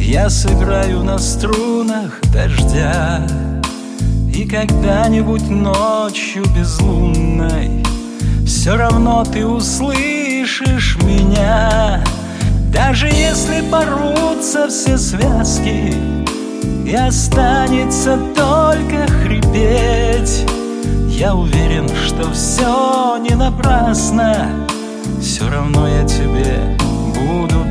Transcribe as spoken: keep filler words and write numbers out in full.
Я сыграю на струнах дождя, и когда-нибудь ночью безлунной все равно ты услышишь меня. Даже если порвутся все связки и останется только хрипеть, я уверен, что все не напрасно. Все равно я тебе буду